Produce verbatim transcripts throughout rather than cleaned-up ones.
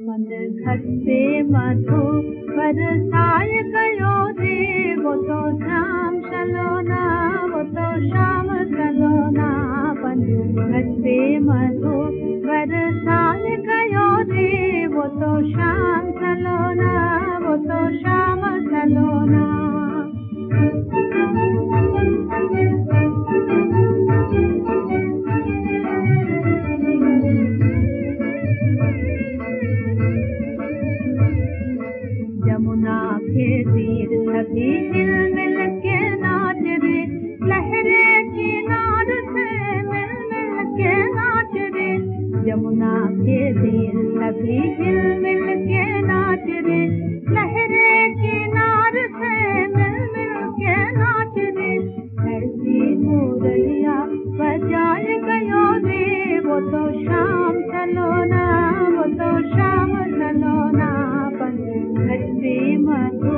मन घट से मधु बरसाए गयो रे, वो तो शाम सलोना, वो तो शाम सलोना। मन घट से मधु बरसाए गयो रे, वो तो शाम सलोना, वो तो शाम सलोना। यमुना के तीर सभी हिल मिल के नाच रे, लहरे किनार से मिल मिल के नाच रे। यमुना के तीर सभी हिल मिल के नाच रे, लहरे किनार से मिल मिल के नाच रे। ऐसी मुरलिया बजाए गयो रे, वो तो शाम सलोना, वो तो शाम सलोना। घट से मधु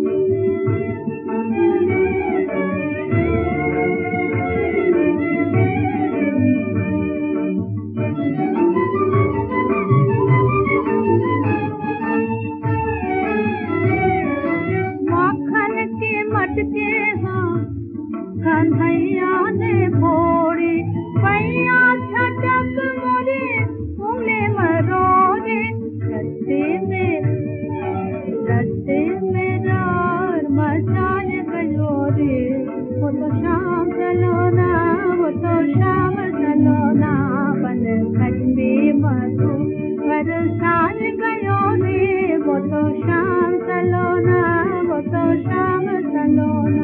माखन के मटके हाँ कन्हैया ने फोड़े, पैया छटक मोरे उंगले मरोड़े। रस्ते में रस्ते में रार मचाए गयो रे, वो तो शाम सलोना, वो तो शाम सलोना। बन घट में मधु बरसाए गयो रे, वो तो शाम सलोना, वो तो शाम सलोना।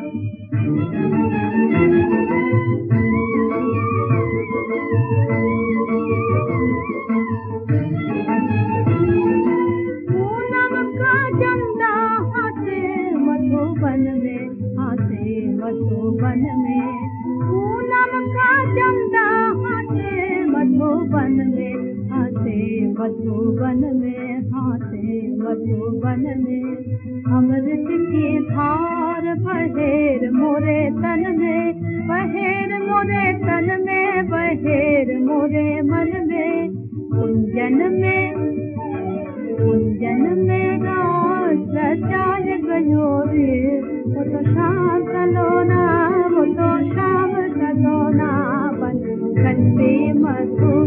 मधुबन में हाथे मधुबन में पूनम का चंदा हाथे मधुबन में हाथे मधुबन में हाथे मधुबन में। अमृत की धार बहेर मोरे तन में, बहेर मोरे तन में, बहेर मोरे मन में। कुंजन में कुंजन में रास रचाए गयो रे, वो तो शाम सलोना, वो तो शाम सलोना। बन घट से मधु